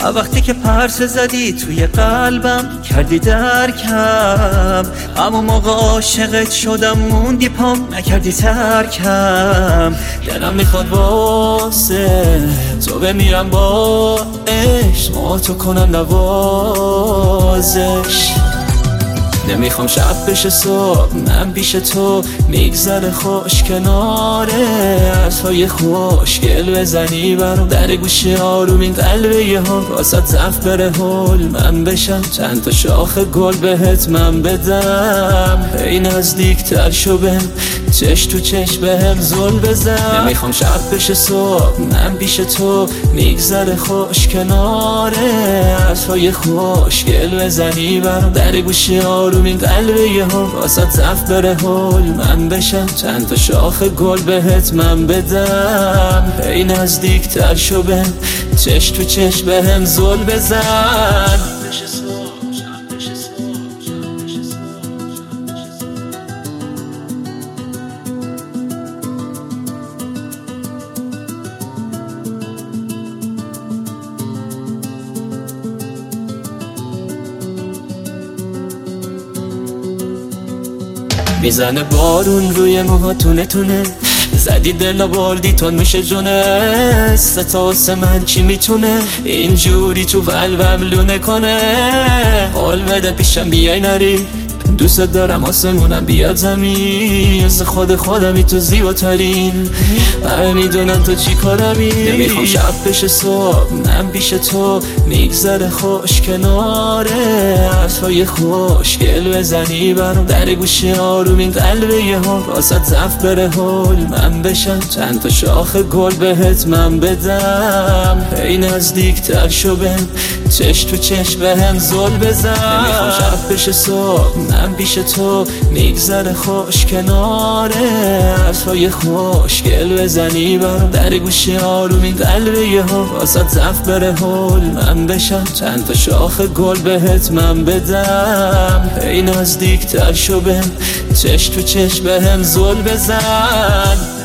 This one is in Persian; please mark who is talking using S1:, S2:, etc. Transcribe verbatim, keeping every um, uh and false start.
S1: وقتی که پرسه زدی توی قلبم کردی درکم، همون موقع عاشقت شدم موندی پام نکردی ترکم. دلم میخواد واسه تو بمیرم با عشق، ما تو کنم نوازش. نمیخوام شب بشه صبح من پیش تو میگذره خوش کناره، حرفای خوشگل بزنی برام در گوشی آروم این قلبه یه هم واسه زف بره هول من بشم، چند تا شاخ گل بهت من بدم. ای نزدیکتر شو بهم چش تو چش بهم زل بزن. نمیخوام شب بشه صبح من پیش تو میگذره خوش کناره، حرفای خوشگل بزنی برام در گوشی آروم این قلبه یه هم واسه زف بره هول من بشم، چند تا شاخ گل بهت من بدم. ای نزدیکتر شو بهم چش تو چش بهم زل بزن. میزنه بارون روی موهاتونه تونه، زدی دل بردی تون میشه جونه. ستاس من چی میتونه اینجوری تو قلبم لونه کنه؟ حال بده پیشم بیای نری، دوست دارم آسمونم بیاد زمین، از خود خودمی تو زیباترین، همه میدونن تو چی کارمی. نمیخوام شب بشه صبح من پیش تو میگذره خوش کناره، حرفای خوشگل بزنی برام در گوشی آروم این قلبه یه هم واسه زف بره هول من بشم، چند تا شاخ گل بهت من بدم. ای نزدیکتر شو بهم چش تو چش بهم زل بزن. نمیخوام شب بشه صبح من پیش تو میگذره خوش کناره، حرفای خوشگل بزنی برام در گوشی آروم این قلبه یه هم واسه زف بره هول من بشم، چند تا شاخ گل بهت من بدم. ای نزدیکتر شو بهم چش تو چش بهم زل بزن.